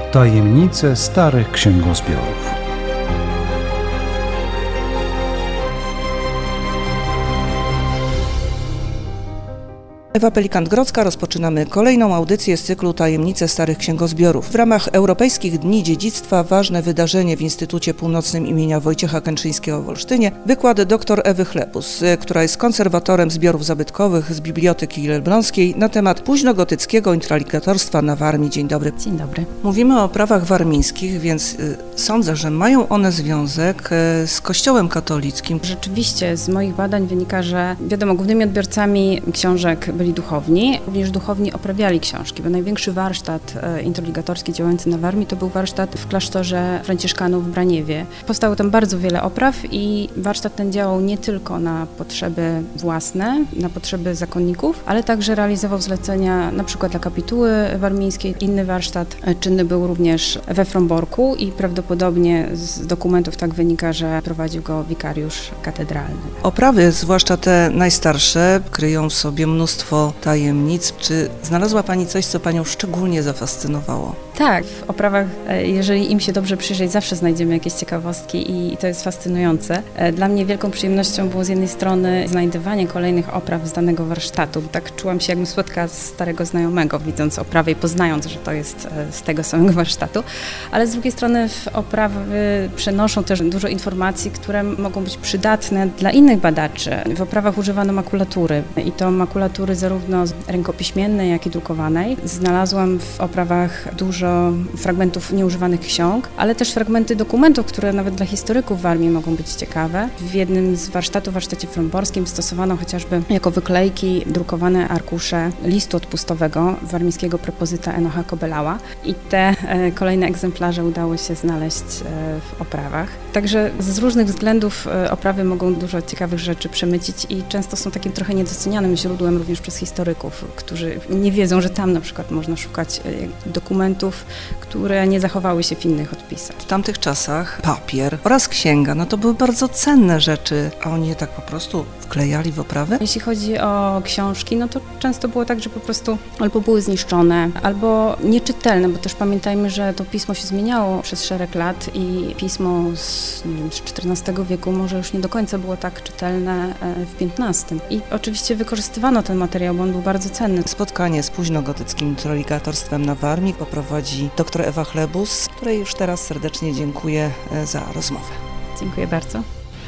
Tajemnice starych księgozbiorów. Ewa Pelikant-Grodzka, rozpoczynamy kolejną audycję z cyklu Tajemnice starych księgozbiorów. W ramach Europejskich Dni Dziedzictwa ważne wydarzenie w Instytucie Północnym imienia Wojciecha Kętrzyńskiego w Olsztynie. Wykład dr Ewy Chlebus, która jest konserwatorem zbiorów zabytkowych z Biblioteki Elbląskiej na temat późnogotyckiego intraligatorstwa na Warmii. Dzień dobry. Dzień dobry. Mówimy o oprawach warmińskich, więc sądzę, że mają one związek z Kościołem katolickim. Rzeczywiście z moich badań wynika, że wiadomo, głównymi odbiorcami książek byli duchowni, również duchowni oprawiali książki, bo największy warsztat introligatorski działający na Warmii to był warsztat w klasztorze franciszkanów w Braniewie. Powstało tam bardzo wiele opraw i warsztat ten działał nie tylko na potrzeby własne, na potrzeby zakonników, ale także realizował zlecenia na przykład dla kapituły warmińskiej. Inny warsztat czynny był również we Fromborku i prawdopodobnie z dokumentów tak wynika, że prowadził go wikariusz katedralny. Oprawy, zwłaszcza te najstarsze, kryją w sobie mnóstwo tajemnic. Czy znalazła Pani coś, co Panią szczególnie zafascynowało? Tak, w oprawach, jeżeli im się dobrze przyjrzeć, zawsze znajdziemy jakieś ciekawostki i to jest fascynujące. Dla mnie wielką przyjemnością było z jednej strony znajdywanie kolejnych opraw z danego warsztatu. Tak czułam się, jakbym spotkała starego znajomego, widząc oprawę i poznając, że to jest z tego samego warsztatu. Ale z drugiej strony oprawy przenoszą też dużo informacji, które mogą być przydatne dla innych badaczy. W oprawach używano makulatury i to makulatury zarówno rękopiśmiennej, jak i drukowanej. Znalazłam w oprawach dużo fragmentów nieużywanych ksiąg, ale też fragmenty dokumentów, które nawet dla historyków Warmii mogą być ciekawe. W jednym z warsztatów, w warsztacie fromborskim, stosowano chociażby jako wyklejki drukowane arkusze listu odpustowego warmińskiego prepozyta Enocha Kobelała i te kolejne egzemplarze udało się znaleźć w oprawach. Także z różnych względów oprawy mogą dużo ciekawych rzeczy przemycić i często są takim trochę niedocenianym źródłem również przez historyków, którzy nie wiedzą, że tam na przykład można szukać dokumentów, które nie zachowały się w innych odpisach. W tamtych czasach papier oraz księga, to były bardzo cenne rzeczy, a oni je tak po prostu wklejali w oprawy? Jeśli chodzi o książki, to często było tak, że po prostu albo były zniszczone, albo nieczytelne, bo też pamiętajmy, że to pismo się zmieniało przez szereg lat i pismo z XIV wieku może już nie do końca było tak czytelne w XV. I oczywiście wykorzystywano ten materiał, bo on był bardzo cenny. Spotkanie z późnogotyckim introligatorstwem na Warmii poprowadzi dr Ewa Chlebus, której już teraz serdecznie dziękuję za rozmowę. Dziękuję bardzo.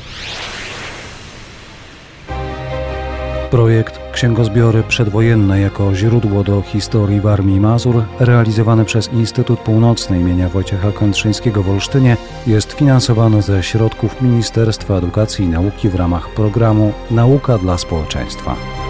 Projekt Księgozbiory Przedwojenne jako źródło do historii Warmii i Mazur, realizowany przez Instytut Północny imienia Wojciecha Kętrzyńskiego w Olsztynie, jest finansowany ze środków Ministerstwa Edukacji i Nauki w ramach programu Nauka dla Społeczeństwa.